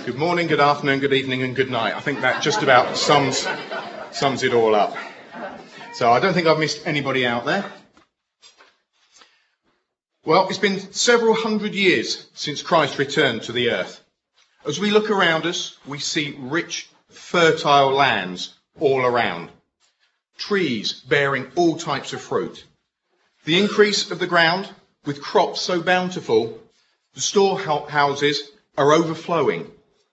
Good morning, good afternoon, good evening and good night. I think that just about sums it all up. So I don't think I've missed anybody out there. Well, it's been several hundred years since Christ returned to the earth. As we look around us, we see rich, fertile lands all around. Trees bearing all types of fruit. The increase of the ground with crops so bountiful, the storehouses are overflowing.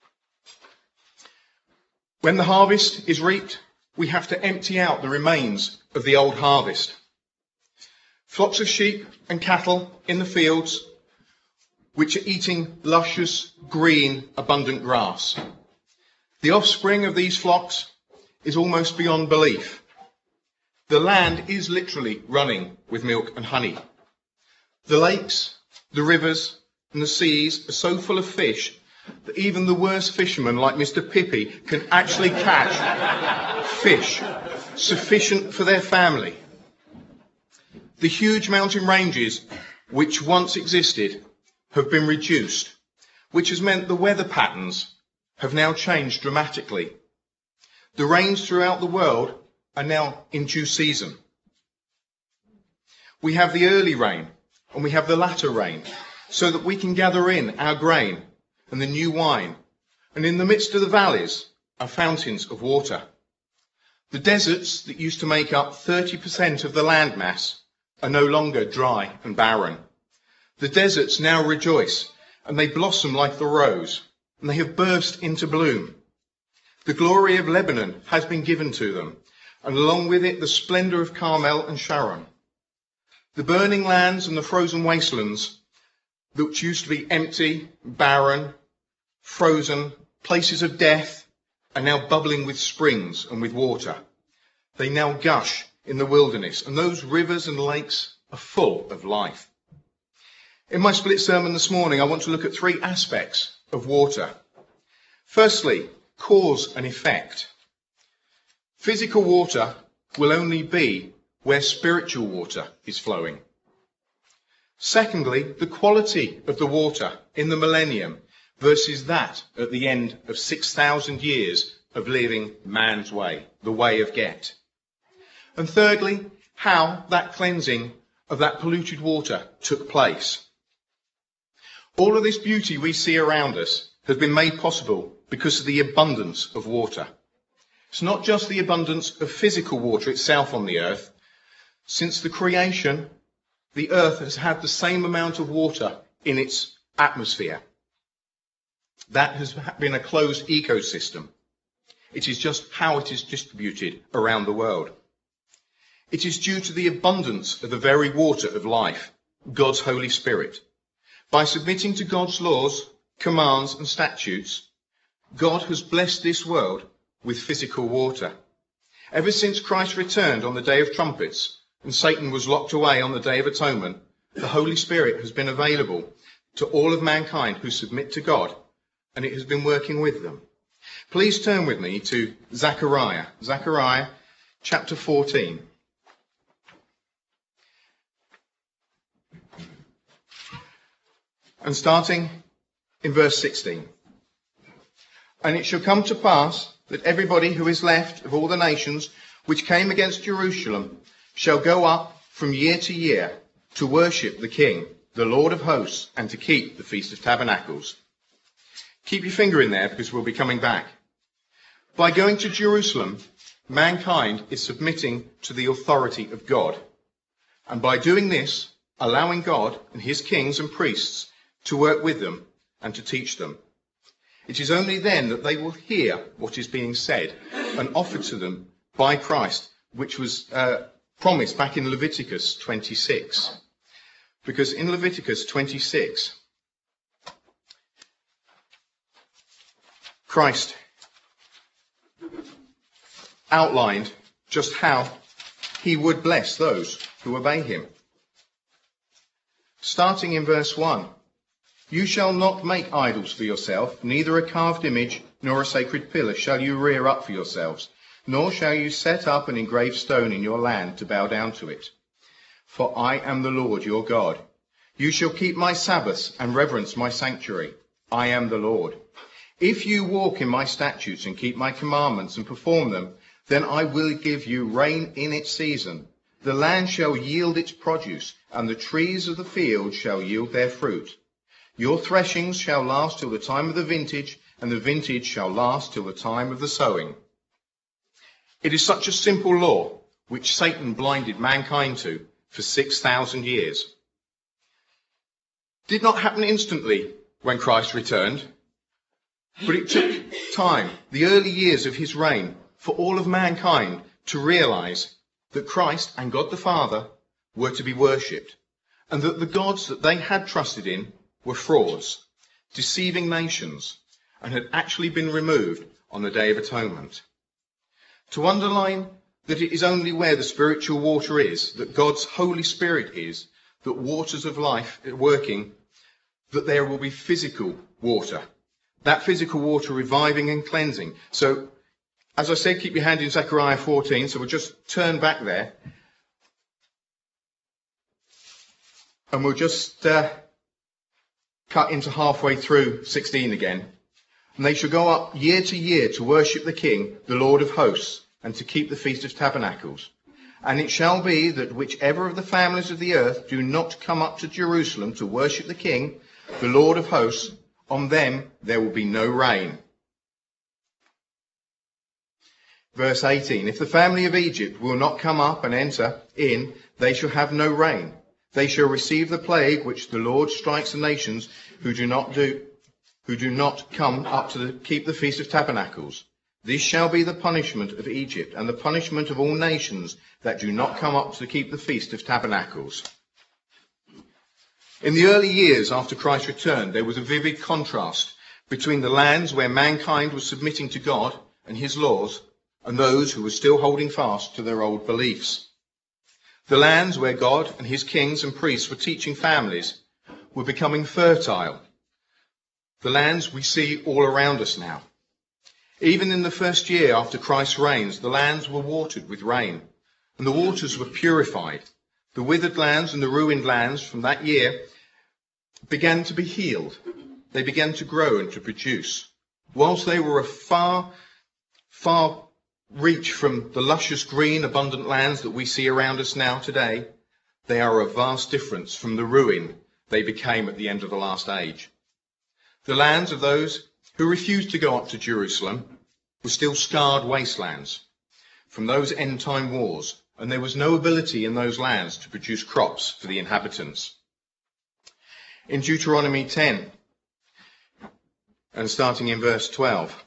When the harvest is reaped, we have to empty out the remains of the old harvest. Flocks of sheep and cattle in the fields, which are eating luscious, green, abundant grass. The offspring of these flocks is almost beyond belief. The land is literally running with milk and honey. The lakes, the rivers, and the seas are so full of fish that even the worst fisherman like Mr. Pippi can actually catch fish sufficient for their family. The huge mountain ranges which once existed have been reduced, which has meant the weather patterns have now changed dramatically. The rains throughout the world are now in due season. We have the early rain and we have the latter rain, so that we can gather in our grain and the new wine, and in the midst of the valleys are fountains of water. The deserts that used to make up 30% of the landmass are no longer dry and barren. The deserts now rejoice, and they blossom like the rose, and they have burst into bloom. The glory of Lebanon has been given to them, and along with it the splendour of Carmel and Sharon. The burning lands and the frozen wastelands, which used to be empty, barren, frozen, places of death, are now bubbling with springs and with water. They now gush in the wilderness, and those rivers and lakes are full of life. In my split sermon this morning, I want to look at three aspects of water. Firstly, cause and effect. Physical water will only be where spiritual water is flowing. Secondly, the quality of the water in the millennium versus that at the end of 6,000 years of living man's way, the way of Get. And thirdly, how that cleansing of that polluted water took place. All of this beauty we see around us has been made possible because of the abundance of water. It's not just the abundance of physical water itself on the earth. Since the creation, the earth has had the same amount of water in its atmosphere. That has been a closed ecosystem. It is just how it is distributed around the world. It is due to the abundance of the very water of life, God's Holy Spirit. By submitting to God's laws, commands and statutes, God has blessed this world with physical water. Ever since Christ returned on the day of trumpets and Satan was locked away on the Day of Atonement, the Holy Spirit has been available to all of mankind who submit to God, and it has been working with them. Please turn with me to Zechariah. Zechariah chapter 14. And starting in verse 16. And it shall come to pass that everybody who is left of all the nations which came against Jerusalem shall go up from year to year to worship the King, the Lord of hosts, and to keep the Feast of Tabernacles. Keep your finger in there because we'll be coming back. By going to Jerusalem, mankind is submitting to the authority of God. And by doing this, allowing God and his kings and priests to work with them and to teach them. It is only then that they will hear what is being said and offered to them by Christ, which was promised back in Leviticus 26. Because in Leviticus 26, Christ outlined just how he would bless those who obey him. Starting in verse 1. You shall not make idols for yourself, neither a carved image nor a sacred pillar shall you rear up for yourselves, nor shall you set up an engraved stone in your land to bow down to it. For I am the Lord your God. You shall keep my Sabbaths and reverence my sanctuary. I am the Lord. If you walk in my statutes and keep my commandments and perform them, then I will give you rain in its season. The land shall yield its produce, and the trees of the field shall yield their fruit. Your threshings shall last till the time of the vintage, and the vintage shall last till the time of the sowing. It is such a simple law, which Satan blinded mankind to for 6,000 years. Did not happen instantly when Christ returned, but it took time, the early years of his reign, for all of mankind to realize that Christ and God the Father were to be worshipped, and that the gods that they had trusted in were frauds, deceiving nations, and had actually been removed on the Day of Atonement. To underline that it is only where the spiritual water is, that God's Holy Spirit is, that waters of life are working, that there will be physical water. That physical water reviving and cleansing. So, as I said, keep your hand in Zechariah 14, so we'll just turn back there. And we'll just cut into halfway through 16 again. And they shall go up year to year to worship the King, the Lord of hosts, and to keep the Feast of Tabernacles. And it shall be that whichever of the families of the earth do not come up to Jerusalem to worship the King, the Lord of hosts, on them there will be no rain. Verse 18, if the family of Egypt will not come up and enter in, they shall have no rain. They shall receive the plague which the Lord strikes the nations who do not come up to keep the Feast of Tabernacles. This shall be the punishment of Egypt, and the punishment of all nations that do not come up to keep the Feast of Tabernacles. In the early years after Christ returned, there was a vivid contrast between the lands where mankind was submitting to God and his laws, and those who were still holding fast to their old beliefs. The lands where God and his kings and priests were teaching families were becoming fertile. The lands we see all around us now. Even in the first year after Christ's reigns, the lands were watered with rain, and the waters were purified. The withered lands and the ruined lands from that year began to be healed. They began to grow and to produce. Whilst they were a far reach from the luscious green, abundant lands that we see around us now today, they are a vast difference from the ruin they became at the end of the last age. The lands of those who refused to go up to Jerusalem were still scarred wastelands from those end-time wars, and there was no ability in those lands to produce crops for the inhabitants. In Deuteronomy 10, and starting in verse 12,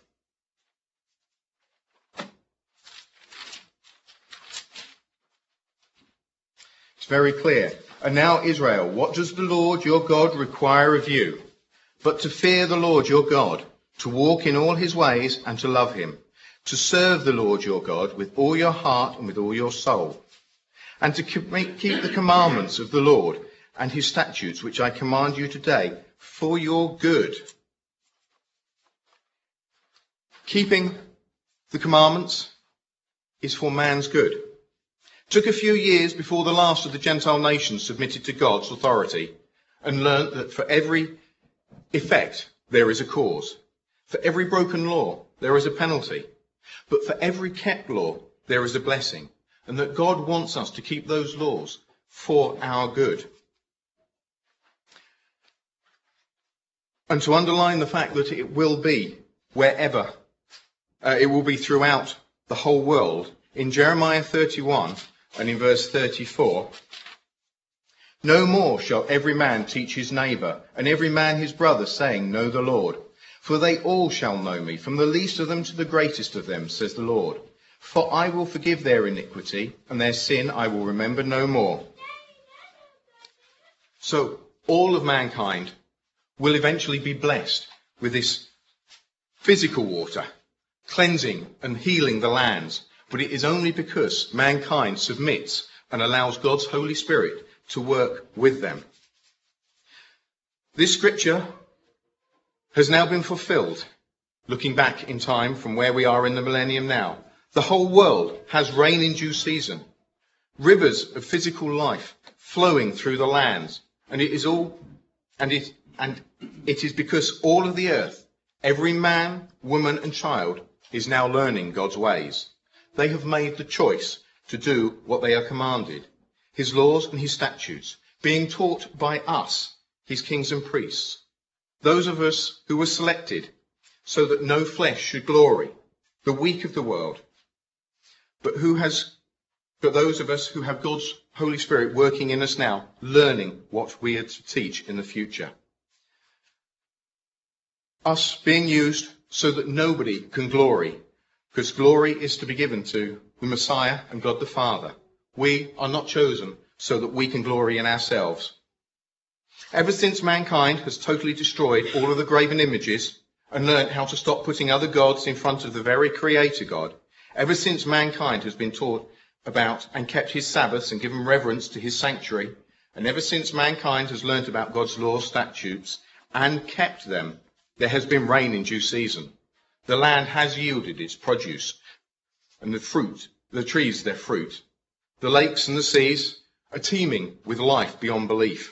it's very clear. And now, Israel, what does the Lord your God require of you? But to fear the Lord your God, to walk in all his ways and to love him, to serve the Lord your God with all your heart and with all your soul, and to keep the commandments of the Lord and his statutes, which I command you today, for your good. Keeping the commandments is for man's good. It took a few years before the last of the Gentile nations submitted to God's authority and learnt that for every effect there is a cause. For every broken law there is a penalty. But for every kept law there is a blessing. And that God wants us to keep those laws for our good. And to underline the fact that it will be wherever, it will be throughout the whole world, in Jeremiah 31 and in verse 34, no more shall every man teach his neighbour, and every man his brother, saying, know the Lord. For they all shall know me, from the least of them to the greatest of them, says the Lord. For I will forgive their iniquity, and their sin I will remember no more. So all of mankind will eventually be blessed with this physical water, cleansing and healing the lands. But it is only because mankind submits and allows God's Holy Spirit to work with them. This scripture has now been fulfilled, looking back in time from where we are in the millennium now. The whole world has rain in due season, rivers of physical life flowing through the lands, and it is because all of the earth Every man, woman and child is now learning God's ways. They have made the choice to do what they are commanded, his laws and his statutes, being taught by us, his kings and priests, those of us who were selected so that no flesh should glory, the weak of the world, but those of us who have God's Holy Spirit working in us now, learning what we are to teach in the future. Us being used so that nobody can glory, because glory is to be given to the Messiah and God the Father. We are not chosen so that we can glory in ourselves. Ever since mankind has totally destroyed all of the graven images and learnt how to stop putting other gods in front of the very Creator God, ever since mankind has been taught about and kept his Sabbaths and given reverence to his sanctuary, and ever since mankind has learnt about God's laws, statutes, and kept them, there has been rain in due season. The land has yielded its produce, and the trees their fruit. The lakes and the seas are teeming with life beyond belief,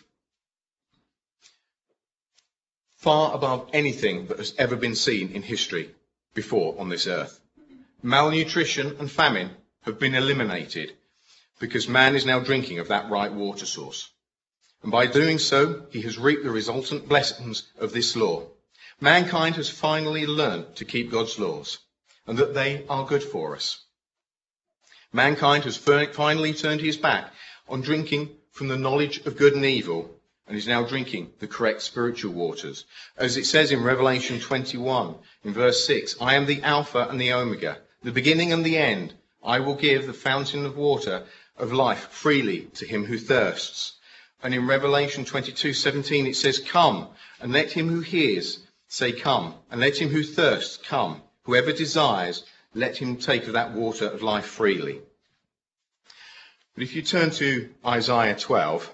far above anything that has ever been seen in history before on this earth. Malnutrition and famine have been eliminated because man is now drinking of that right water source. And by doing so, he has reaped the resultant blessings of this law. Mankind has finally learned to keep God's laws and that they are good for us. Mankind has finally turned his back on drinking from the knowledge of good and evil and is now drinking the correct spiritual waters. As it says in Revelation 21 in verse 6, I am the Alpha and the Omega, the beginning and the end. I will give the fountain of water of life freely to him who thirsts. And in Revelation 22:17 it says, come, and let him who hears say come, and let him who thirsts come. Whoever desires, let him take of that water of life freely. But if you turn to Isaiah 12,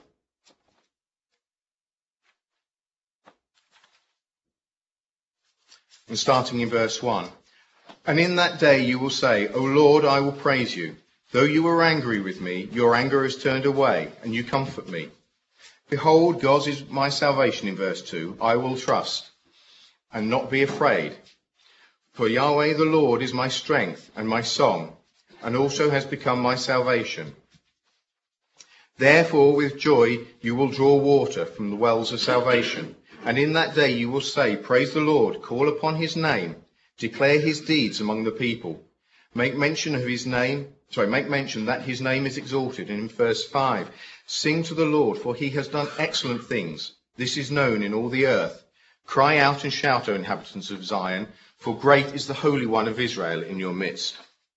and starting in verse 1, and in that day you will say, O Lord, I will praise you. Though you were angry with me, your anger is turned away, and you comfort me. Behold, God is my salvation, in verse 2. I will trust and not be afraid. For Yahweh the Lord is my strength and my song, and also has become my salvation. Therefore with joy you will draw water from the wells of salvation. And in that day you will say, praise the Lord, call upon his name, declare his deeds among the people. Make mention that his name is exalted. And in verse 5, sing to the Lord, for he has done excellent things. This is known in all the earth. Cry out and shout, O inhabitants of Zion, for great is the Holy One of Israel in your midst.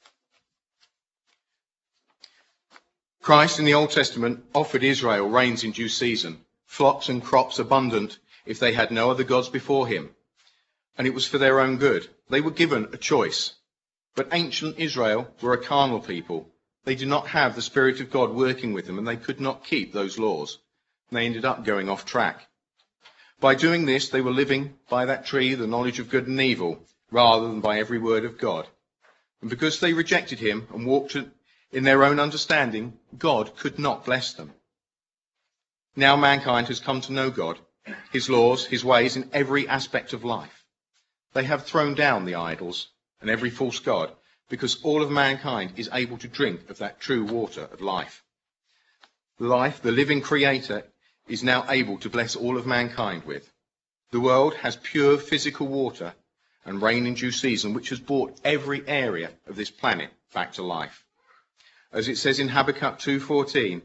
Christ in the Old Testament offered Israel rains in due season, flocks and crops abundant if they had no other gods before him. And it was for their own good. They were given a choice. But ancient Israel were a carnal people. They did not have the Spirit of God working with them, and they could not keep those laws. And they ended up going off track. By doing this, they were living by that tree, the knowledge of good and evil, rather than by every word of God. And because they rejected him and walked in their own understanding, God could not bless them. Now mankind has come to know God, his laws, his ways in every aspect of life. They have thrown down the idols and every false god, because all of mankind is able to drink of that true water of life. Life, the living creator, is now able to bless all of mankind with. The world has pure physical water and rain in due season, which has brought every area of this planet back to life. As it says in Habakkuk 2:14,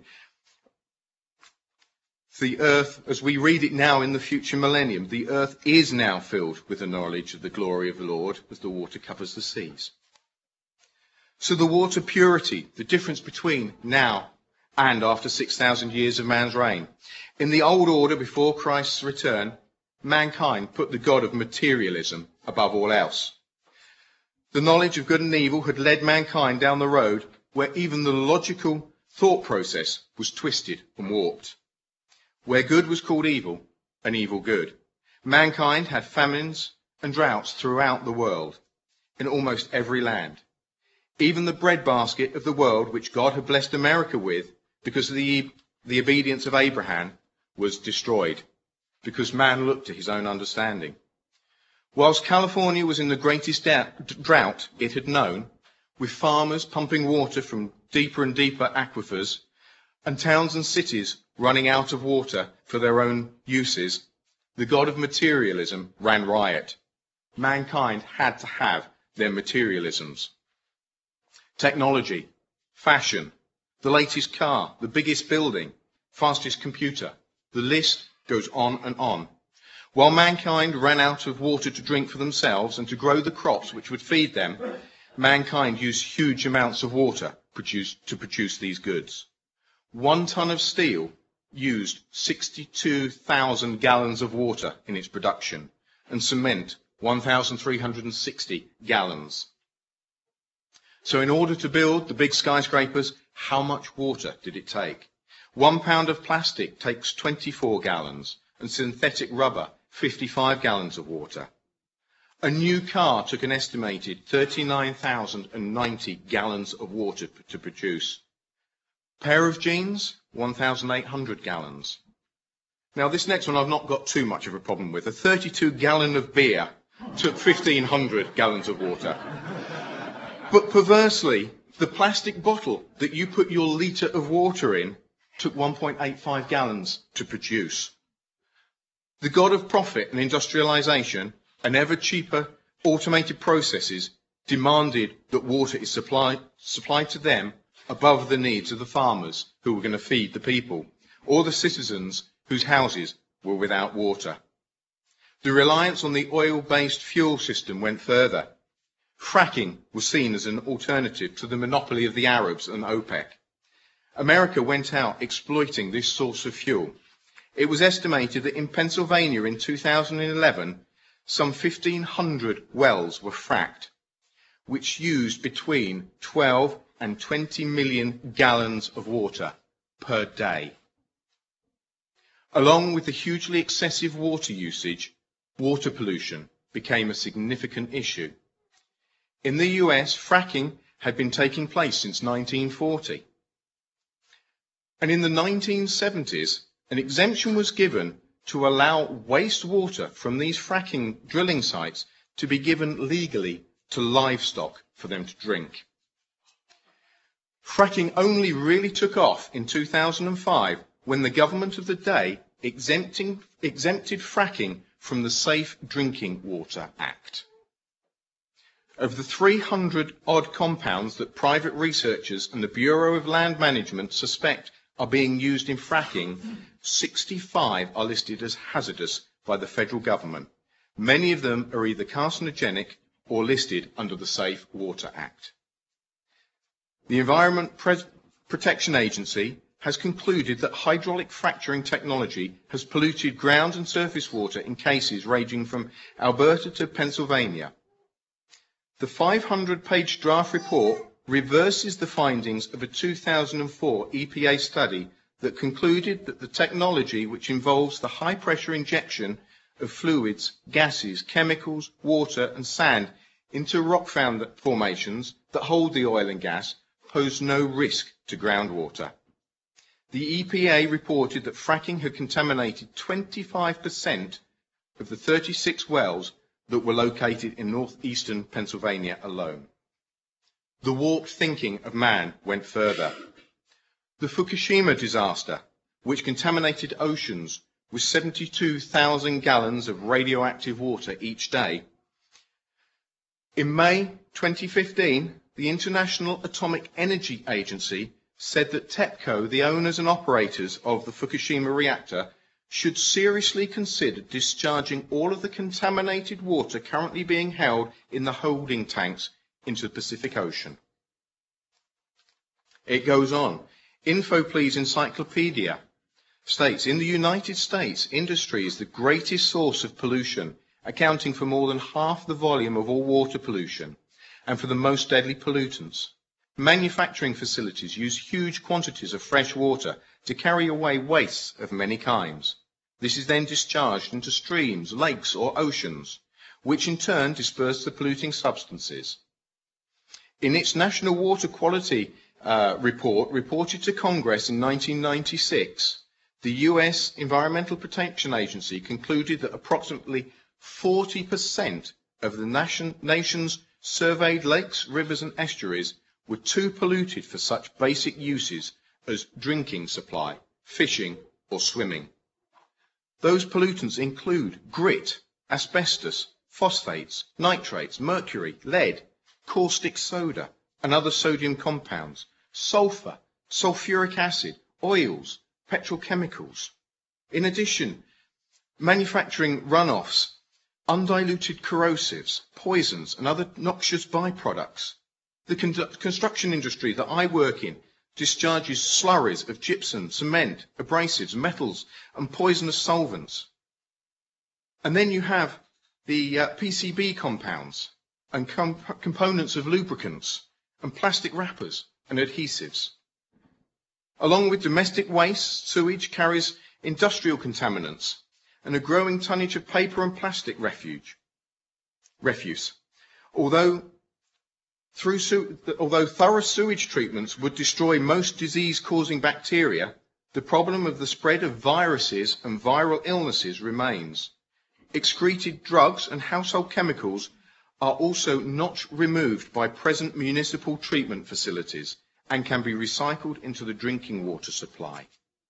the earth, as we read it now in the future millennium, the earth is now filled with the knowledge of the glory of the Lord as the water covers the seas. So the water purity, the difference between now and after 6,000 years of man's reign. In the old order before Christ's return, mankind put the God of materialism above all else. The knowledge of good and evil had led mankind down the road where even the logical thought process was twisted and warped. Where good was called evil and evil good. Mankind had famines and droughts throughout the world, in almost every land. Even the breadbasket of the world, which God had blessed America with, because of the obedience of Abraham, was destroyed, because man looked to his own understanding. Whilst California was in the greatest drought it had known, with farmers pumping water from deeper and deeper aquifers, and towns and cities running out of water for their own uses, the god of materialism ran riot. Mankind had to have their materialisms. Technology, fashion, the latest car, the biggest building, fastest computer, the list goes on and on. While mankind ran out of water to drink for themselves and to grow the crops which would feed them, mankind used huge amounts of water to produce these goods. 1 ton of steel used 62,000 gallons of water in its production, and cement 1,360 gallons. So in order to build the big skyscrapers, how much water did it take? 1 pound of plastic takes 24 gallons, and synthetic rubber 55 gallons of water. A new car took an estimated 39,090 gallons of water to produce. Pair of jeans, 1,800 gallons. Now this next one I've not got too much of a problem with. A 32 gallon of beer took 1,500 gallons of water. But perversely, the plastic bottle that you put your litre of water in took 1.85 gallons to produce. The god of profit and industrialisation and ever cheaper automated processes demanded that water is supplied to them above the needs of the farmers who were going to feed the people, or the citizens whose houses were without water. The reliance on the oil-based fuel system went further. Fracking was seen as an alternative to the monopoly of the Arabs and OPEC. America went out exploiting this source of fuel. It was estimated that in Pennsylvania in 2011, some 1,500 wells were fracked, which used between 12 and 20 million gallons of water per day. Along with the hugely excessive water usage, water pollution became a significant issue. In the US, fracking had been taking place since 1940. And in the 1970s, an exemption was given to allow wastewater from these fracking drilling sites to be given legally to livestock for them to drink. Fracking only really took off in 2005 when the government of the day exempted fracking from the Safe Drinking Water Act. Of the 300-odd compounds that private researchers and the Bureau of Land Management suspect are being used in fracking, 65 are listed as hazardous by the federal government. Many of them are either carcinogenic or listed under the Safe Water Act. The Environment Protection Agency has concluded that hydraulic fracturing technology has polluted ground and surface water in cases ranging from Alberta to Pennsylvania. The 500-page draft report reverses the findings of a 2004 EPA study that concluded that the technology, which involves the high-pressure injection of fluids, gases, chemicals, water and sand into rock formations that hold the oil and gas, pose no risk to groundwater. The EPA reported that fracking had contaminated 25% of the 36 wells that were located in northeastern Pennsylvania alone. The warped thinking of man went further. The Fukushima disaster, which contaminated oceans with 72,000 gallons of radioactive water each day. In May 2015, the International Atomic Energy Agency said that TEPCO, the owners and operators of the Fukushima reactor, should seriously consider discharging all of the contaminated water currently being held in the holding tanks into the Pacific Ocean. It goes on. InfoPlease Encyclopedia states, in the United States, industry is the greatest source of pollution, accounting for more than half the volume of all water pollution and for the most deadly pollutants. Manufacturing facilities use huge quantities of fresh water to carry away wastes of many kinds. This is then discharged into streams, lakes or oceans, which in turn disperse the polluting substances. In its National Water Quality report reported to Congress in 1996, the US Environmental Protection Agency concluded that approximately 40% of the nation's surveyed lakes, rivers and estuaries were too polluted for such basic uses as drinking supply, fishing or swimming. Those pollutants include grit, asbestos, phosphates, nitrates, mercury, lead, caustic soda and other sodium compounds, sulfur, sulfuric acid, oils, petrochemicals. In addition, manufacturing runoffs, undiluted corrosives, poisons and other noxious byproducts. The construction industry that I work in discharges slurries of gypsum, cement, abrasives, metals and poisonous solvents. And then you have the PCB compounds and components of lubricants and plastic wrappers and adhesives. Along with domestic waste, sewage carries industrial contaminants and a growing tonnage of paper and plastic refuse. Although thorough sewage treatments would destroy most disease-causing bacteria, the problem of the spread of viruses and viral illnesses remains. Excreted drugs and household chemicals are also not removed by present municipal treatment facilities and can be recycled into the drinking water supply.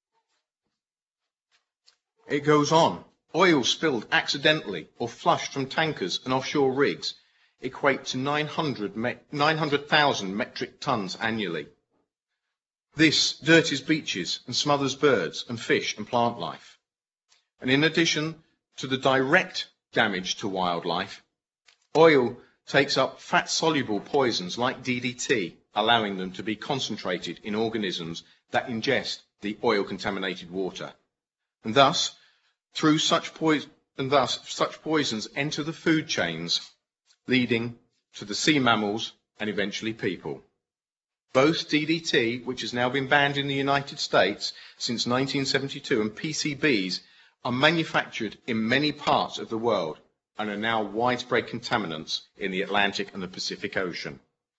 It goes on. Oil spilled accidentally or flushed from tankers and offshore rigs equate to 900,000 metric tons annually. This dirties beaches and smothers birds and fish and plant life. And in addition to the direct damage to wildlife, oil takes up fat-soluble poisons like DDT, allowing them to be concentrated in organisms that ingest the oil-contaminated water. And thus, such poisons enter the food chains, leading to the sea mammals and eventually people. Both DDT, which has now been banned in the United States since 1972, and PCBs are manufactured in many parts of the world and are now widespread contaminants in the Atlantic and the Pacific Ocean.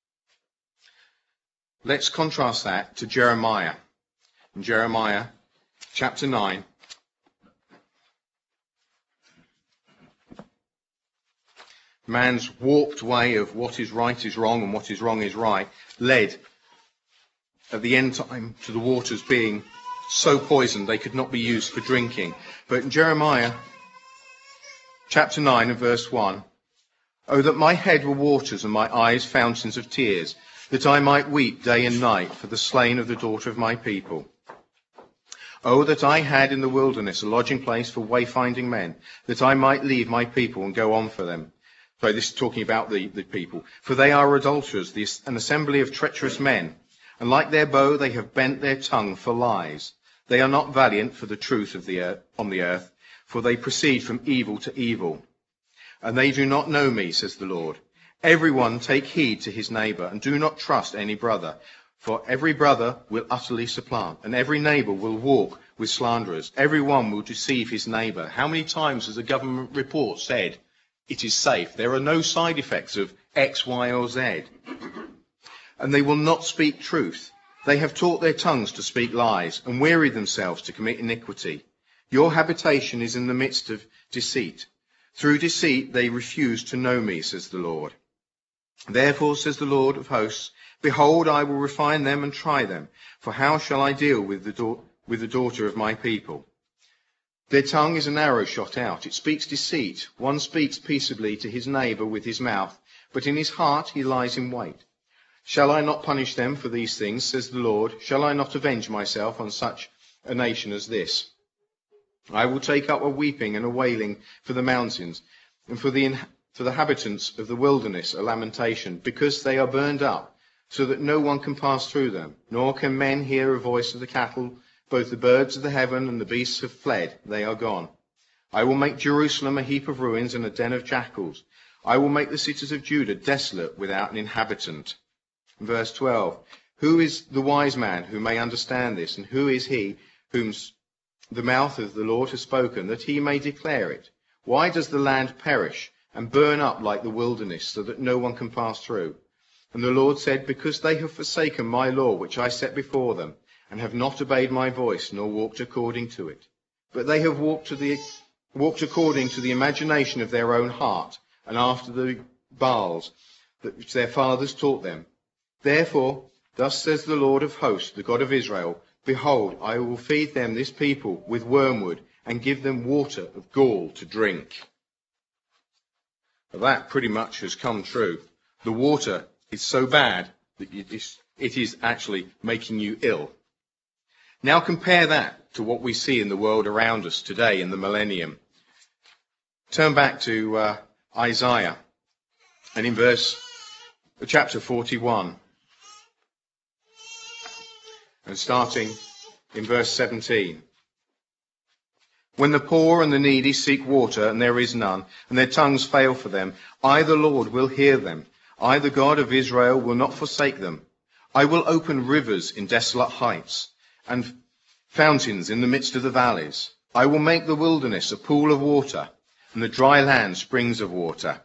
Let's contrast that to Jeremiah. In Jeremiah chapter 9, man's warped way of what is right is wrong and what is wrong is right led at the end time to the waters being so poisoned they could not be used for drinking. But in Jeremiah chapter 9 and verse 1, "Oh, that my head were waters and my eyes fountains of tears, that I might weep day and night for the slain of the daughter of my people. Oh, that I had in the wilderness a lodging place for wayfinding men, that I might leave my people and go on for them." So this is talking about the people. "For they are adulterers, an assembly of treacherous men, and like their bow they have bent their tongue for lies. They are not valiant for the truth on the earth, for they proceed from evil to evil. And they do not know me, says the Lord. Everyone take heed to his neighbour, and do not trust any brother. For every brother will utterly supplant, and every neighbour will walk with slanderers. Everyone will deceive his neighbour." How many times has a government report said, it is safe, there are no side effects of X, Y or Z? "And they will not speak truth. They have taught their tongues to speak lies, and wearied themselves to commit iniquity. Your habitation is in the midst of deceit. Through deceit they refuse to know me, says the Lord. Therefore, says the Lord of hosts, behold, I will refine them and try them. For how shall I deal with the daughter of my people? Their tongue is an arrow shot out. It speaks deceit. One speaks peaceably to his neighbour with his mouth, but in his heart he lies in wait. Shall I not punish them for these things, says the Lord? Shall I not avenge myself on such a nation as this? I will take up a weeping and a wailing for the mountains, and for the inhabitants of the wilderness a lamentation, because they are burned up, so that no one can pass through them, nor can men hear a voice of the cattle. Both the birds of the heaven and the beasts have fled, they are gone. I will make Jerusalem a heap of ruins and a den of jackals. I will make the cities of Judah desolate without an inhabitant. Verse 12, who is the wise man who may understand this, and who is he whom the mouth of the Lord has spoken, that he may declare it? Why does the land perish and burn up like the wilderness, so that no one can pass through? And the Lord said, because they have forsaken my law, which I set before them, and have not obeyed my voice, nor walked according to it. But they have walked to the walked according to the imagination of their own heart, and after the Baals which their fathers taught them. Therefore, thus says the Lord of hosts, the God of Israel, behold, I will feed them, this people, with wormwood, and give them water of gall to drink. Well, that pretty much has come true. The water is so bad that it is actually making you ill. Now compare that to what we see in the world around us today in the millennium. Turn back to Isaiah, and in chapter 41, and starting in verse 17. When the poor and the needy seek water, and there is none, and their tongues fail for them, I, the Lord, will hear them. I, the God of Israel, will not forsake them. I will open rivers in desolate heights, and fountains in the midst of the valleys. I will make the wilderness a pool of water, and the dry land springs of water.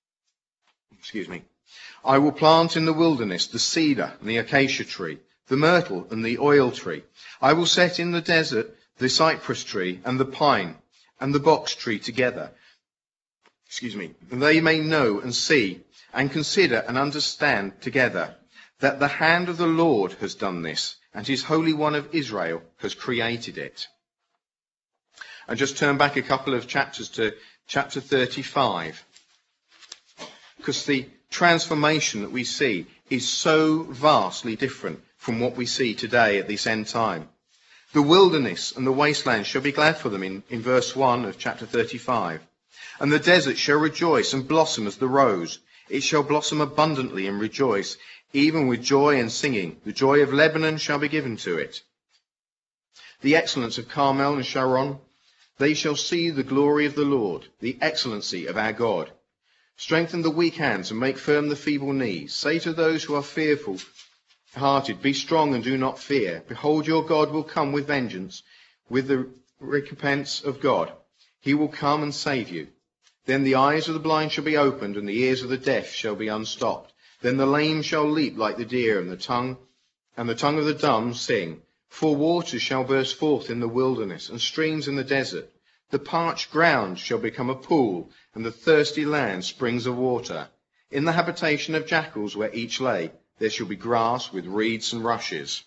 I will plant in the wilderness the cedar and the acacia tree, the myrtle and the oil tree. I will set in the desert the cypress tree and the pine and the box tree together. And they may know and see and consider and understand together that the hand of the Lord has done this, and his Holy One of Israel has created it. And just turn back a couple of chapters to chapter 35, because the transformation that we see is so vastly different from what we see today at this end time. The wilderness and the wasteland shall be glad for them in verse 1 of chapter 35. And the desert shall rejoice and blossom as the rose. It shall blossom abundantly and rejoice, even with joy and singing. The joy of Lebanon shall be given to it. The excellence of Carmel and Sharon, they shall see the glory of the Lord, the excellency of our God. Strengthen the weak hands and make firm the feeble knees. Say to those who are fearful-hearted, be strong and do not fear. Behold, your God will come with vengeance, with the recompense of God. He will come and save you. Then the eyes of the blind shall be opened, and the ears of the deaf shall be unstopped. Then the lame shall leap like the deer, and the tongue of the dumb sing. For waters shall burst forth in the wilderness, and streams in the desert. The parched ground shall become a pool, and the thirsty land springs of water. In the habitation of jackals where each lay, there shall be grass with reeds and rushes.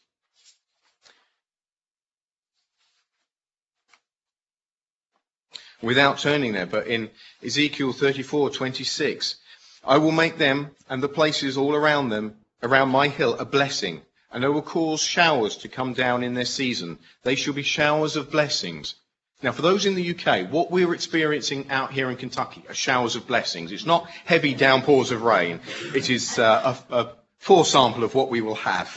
Without turning there, but in Ezekiel 34:26, I will make them and the places all around them, around my hill, a blessing, and I will cause showers to come down in their season. They shall be showers of blessings. Now, for those in the UK, what we're experiencing out here in Kentucky are showers of blessings. It's not heavy downpours of rain. It is a foresample of what we will have.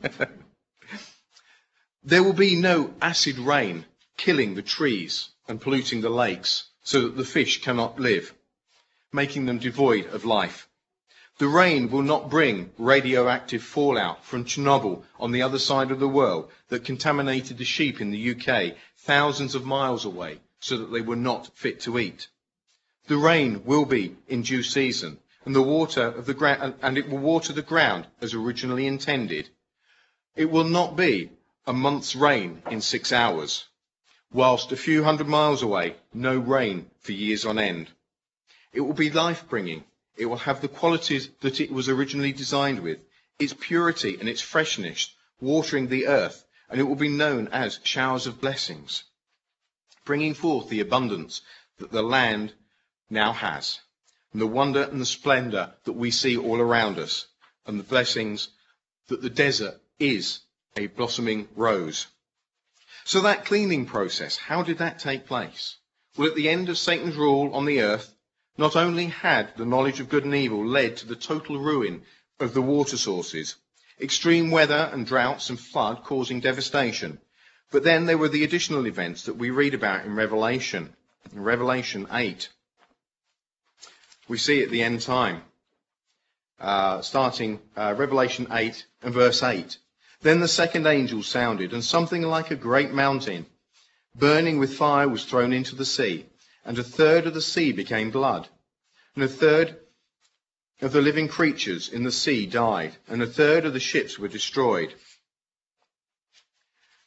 There will be no acid rain killing the trees and polluting the lakes so that the fish cannot live, making them devoid of life. The rain will not bring radioactive fallout from Chernobyl on the other side of the world that contaminated the sheep in the UK thousands of miles away so that they were not fit to eat. The rain will be in due season, and the water of the ground, and it will water the ground as originally intended. It will not be a month's rain in 6 hours, whilst a few hundred miles away, no rain for years on end. It will be life-bringing. It will have the qualities that it was originally designed with, its purity and its freshness, watering the earth, and it will be known as showers of blessings, bringing forth the abundance that the land now has, and the wonder and the splendor that we see all around us, and the blessings that the desert is a blossoming rose. So that cleaning process, how did that take place? Well, at the end of Satan's rule on the earth, not only had the knowledge of good and evil led to the total ruin of the water sources, extreme weather and droughts and flood causing devastation, but then there were the additional events that we read about in Revelation 8. We see at the end time, starting Revelation 8 and verse 8. Then the second angel sounded, and something like a great mountain, burning with fire, was thrown into the sea, and a third of the sea became blood, and a third of the living creatures in the sea died, and a third of the ships were destroyed.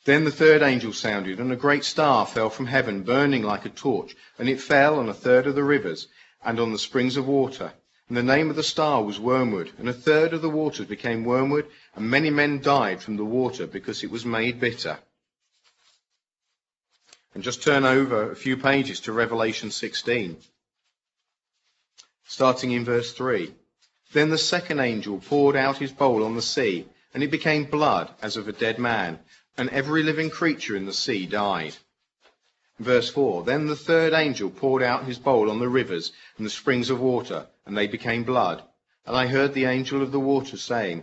Then the third angel sounded, and a great star fell from heaven, burning like a torch, and it fell on a third of the rivers and on the springs of water. And the name of the star was Wormwood, and a third of the waters became wormwood, and many men died from the water because it was made bitter. And just turn over a few pages to Revelation 16, starting in verse 3. Then the second angel poured out his bowl on the sea, and it became blood as of a dead man, and every living creature in the sea died. Verse 4. Then the third angel poured out his bowl on the rivers and the springs of water, and they became blood. And I heard the angel of the waters saying,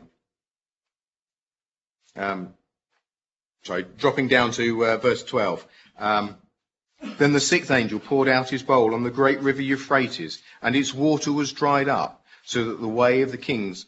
dropping down to verse 12. Then the sixth angel poured out his bowl on the great river Euphrates, and its water was dried up, so that the way of the kings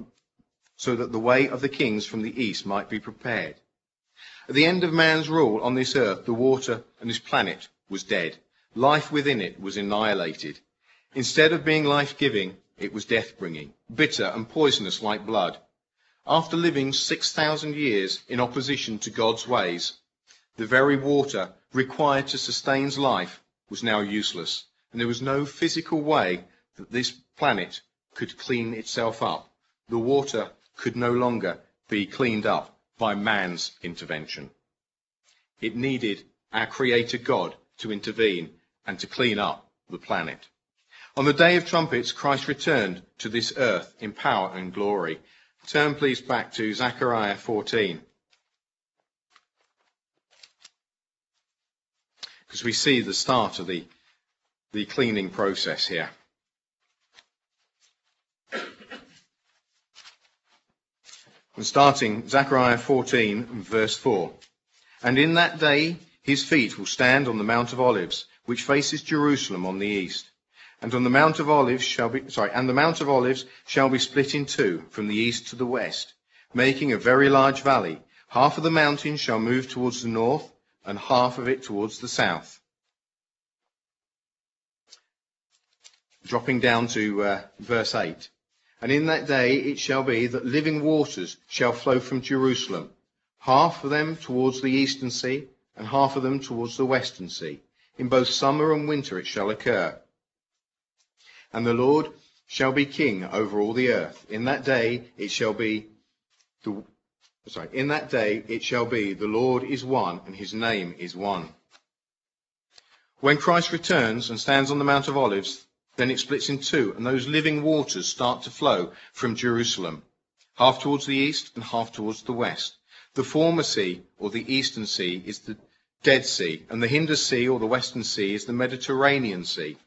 from the east might be prepared. At the end of man's rule on this earth, the water and this planet was dead. Life within it was annihilated. Instead of being life-giving, it was death-bringing, bitter and poisonous like blood. After living 6,000 years in opposition to God's ways, the very water required to sustain life was now useless, and there was no physical way that this planet could clean itself up. The water could no longer be cleaned up by man's intervention. It needed our Creator God to intervene and to clean up the planet. On the day of trumpets, Christ returned to this earth in power and glory. Turn please back to Zechariah 14. Because we see the start of the cleaning process here. And starting Zechariah 14, verse 4. And in that day his feet will stand on the Mount of Olives, which faces Jerusalem on the east. And the Mount of Olives shall be split in two from the east to the west, making a very large valley. Half of the mountain shall move towards the north, and half of it towards the south. Dropping down to verse 8. And in that day it shall be that living waters shall flow from Jerusalem, half of them towards the eastern sea, and half of them towards the western sea. In both summer and winter it shall occur. And the Lord shall be king over all the earth. In that day it shall be the Lord is one, and his name is one. When Christ returns and stands on the Mount of Olives, then it splits in two, and those living waters start to flow from Jerusalem, half towards the east and half towards the west. The former sea, or the eastern sea, is the Dead Sea, and the Hinder Sea, or the western sea, is the Mediterranean Sea.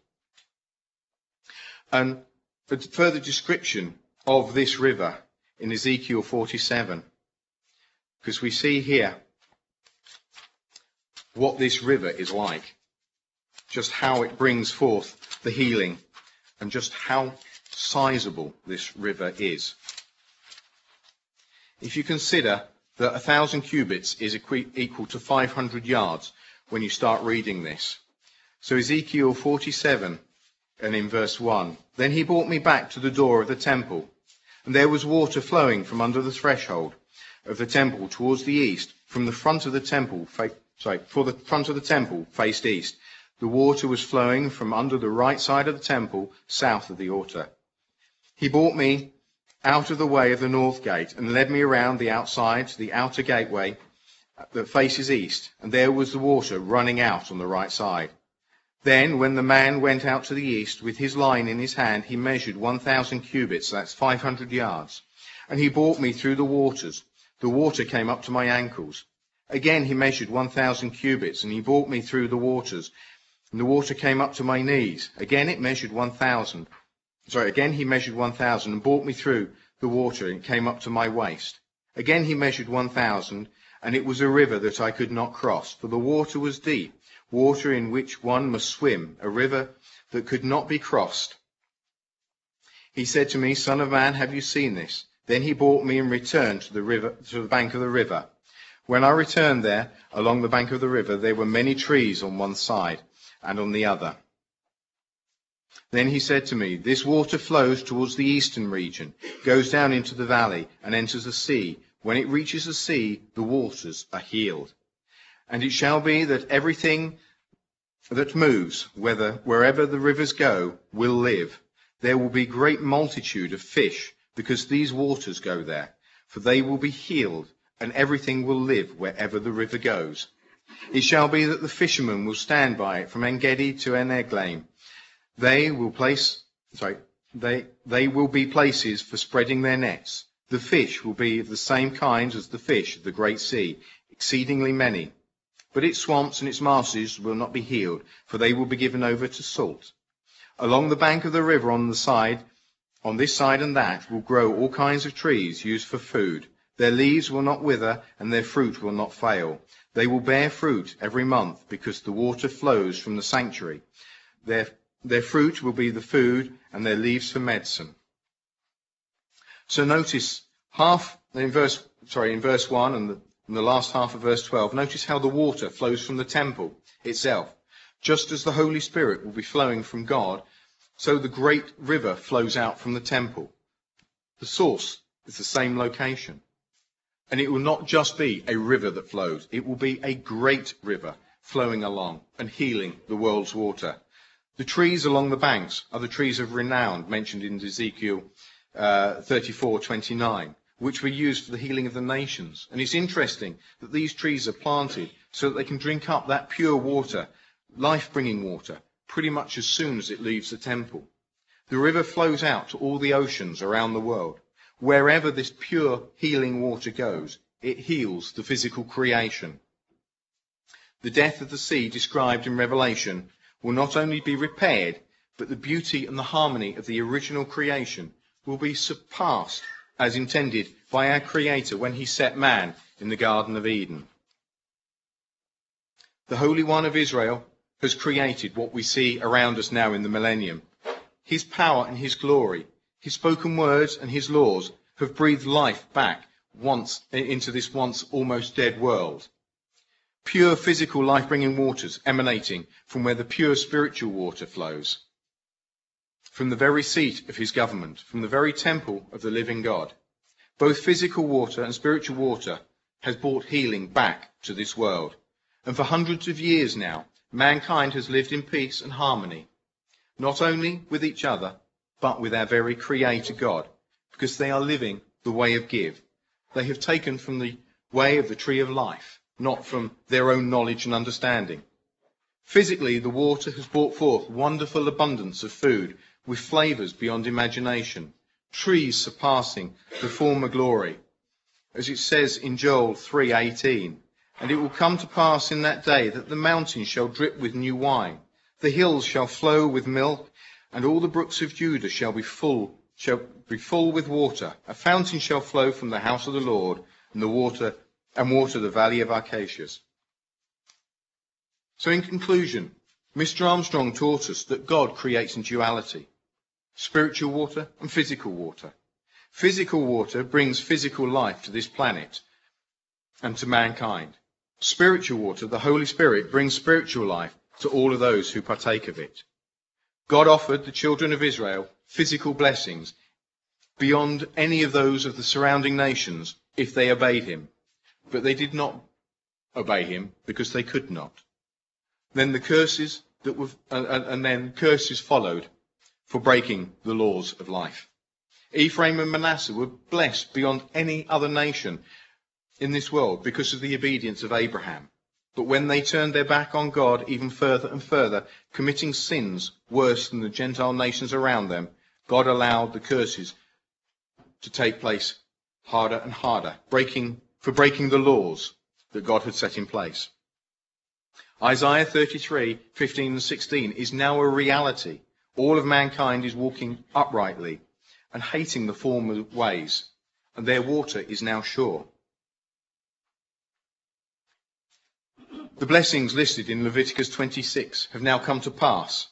And a further description of this river in Ezekiel 47, because we see here what this river is like, just how it brings forth the healing, and just how sizable this river is. If you consider that 1,000 cubits is equal to 500 yards when you start reading this. So Ezekiel 47, and in verse 1, then he brought me back to the door of the temple, and there was water flowing from under the threshold of the temple towards the east, from the front of the temple, for the front of the temple faced east. The water was flowing from under the right side of the temple, south of the altar. He brought me out of the way of the north gate and led me around the outside to the outer gateway that faces east, and there was the water running out on the right side. Then, when the man went out to the east with his line in his hand, he measured 1,000 cubits, that's 500 yards, and he brought me through the waters. The water came up to my ankles. Again he measured 1,000 cubits, and he brought me through the waters. And the water came up to my knees. Again he measured 1,000 and brought me through the water, and it came up to my waist. Again he measured 1,000, and it was a river that I could not cross, for the water was deep, water in which one must swim, a river that could not be crossed. He said to me, Son of man, have you seen this? Then he brought me and returned to the bank of the river. When I returned there, along the bank of the river, there were many trees on one side and on the other. Then he said to me, this water flows towards the eastern region, goes down into the valley, and enters the sea, When it reaches the sea, the waters are healed. And it shall be that everything that moves, wherever the rivers go, will live. There will be great multitude of fish, because these waters go there, for they will be healed, and everything will live wherever the river goes. It shall be that the fishermen will stand by it from En-gedi to En-eglaim. They will be places for spreading their nets. The fish will be of the same kind as the fish of the great sea, exceedingly many. But its swamps and its marshes will not be healed, for they will be given over to salt. Along the bank of the river on this side and that, will grow all kinds of trees used for food. Their leaves will not wither, and their fruit will not fail. They will bear fruit every month, because the water flows from the sanctuary. Their fruit will be the food, and their leaves for medicine. So notice in verse 1 and the last half of verse 12, notice how the water flows from the temple itself. Just as the Holy Spirit will be flowing from God, so the great river flows out from the temple. The source is the same location. And it will not just be a river that flows. It will be a great river flowing along and healing the world's water. The trees along the banks are the trees of renown mentioned in Ezekiel 34:29, which were used for the healing of the nations. And it's interesting that these trees are planted so that they can drink up that pure water, life-bringing water, pretty much as soon as it leaves the temple. The river flows out to all the oceans around the world. Wherever this pure healing water goes, it heals the physical creation. The death of the sea described in Revelation will not only be repaired, but the beauty and the harmony of the original creation will be surpassed as intended by our Creator when he set man in the Garden of Eden. The Holy One of Israel has created what we see around us now in the millennium. His power and his glory, his spoken words and his laws have breathed life back once into this once almost dead world. Pure physical life-bringing waters emanating from where the pure spiritual water flows. From the very seat of his government, from the very temple of the living God. Both physical water and spiritual water has brought healing back to this world. And for hundreds of years now, mankind has lived in peace and harmony, not only with each other, but with our very Creator God, because they are living the way of give. They have taken from the way of the tree of life, not from their own knowledge and understanding. Physically, the water has brought forth wonderful abundance of food with flavours beyond imagination, trees surpassing the former glory. As it says in Joel 3:18, and it will come to pass in that day that the mountains shall drip with new wine, the hills shall flow with milk, and all the brooks of Judah shall be full with water. A fountain shall flow from the house of the Lord, and water the valley of Acacias. So in conclusion, Mr. Armstrong taught us that God creates in duality, spiritual water and physical water. Physical water brings physical life to this planet and to mankind. Spiritual water, the Holy Spirit, brings spiritual life to all of those who partake of it. God offered the children of Israel physical blessings beyond any of those of the surrounding nations if they obeyed him. But they did not obey him because they could not. Then curses followed for breaking the laws of life. Ephraim and Manasseh were blessed beyond any other nation in this world because of the obedience of Abraham. But when they turned their back on God even further and further, committing sins worse than the Gentile nations around them, God allowed the curses to take place harder and harder, for breaking the laws that God had set in place. Isaiah 33:15 and 16 is now a reality. All of mankind is walking uprightly and hating the former ways, and their water is now sure. The blessings listed in Leviticus 26 have now come to pass.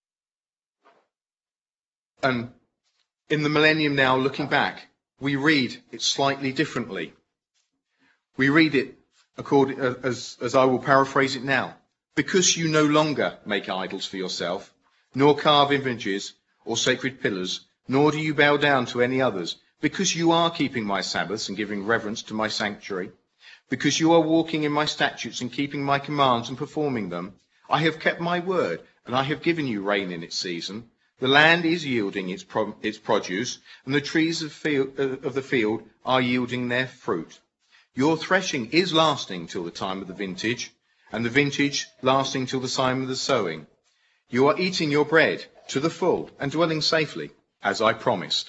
And in the millennium now, looking back, we read it slightly differently. We read it as I will paraphrase it now. Because you no longer make idols for yourself, nor carve images or sacred pillars, nor do you bow down to any others, Because you are keeping my Sabbaths and giving reverence to my sanctuary, because you are walking in my statutes and keeping my commands and performing them, I have kept my word, and I have given you rain in its season. The land is yielding its produce, and the trees of the field are yielding their fruit. Your threshing is lasting till the time of the vintage, and the vintage lasting till the time of the sowing. You are eating your bread to the full and dwelling safely, as I promised.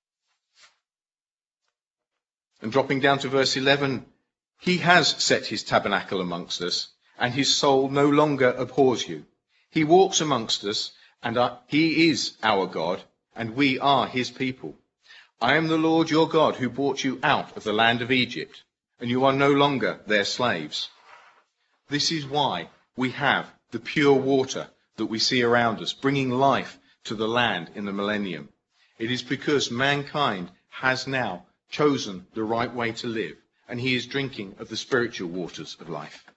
And dropping down to verse 11, he has set his tabernacle amongst us, and his soul no longer abhors you. He walks amongst us, and he is our God, and we are his people. I am the Lord your God who brought you out of the land of Egypt, and you are no longer their slaves. This is why we have the pure water that we see around us, bringing life to the land in the millennium. It is because mankind has now chosen the right way to live, and he is drinking of the spiritual waters of life.